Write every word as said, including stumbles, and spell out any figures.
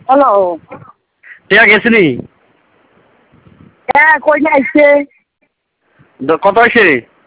hello টিয়া গেছিনি হ্যাঁ কই আইছে কত হয়েছে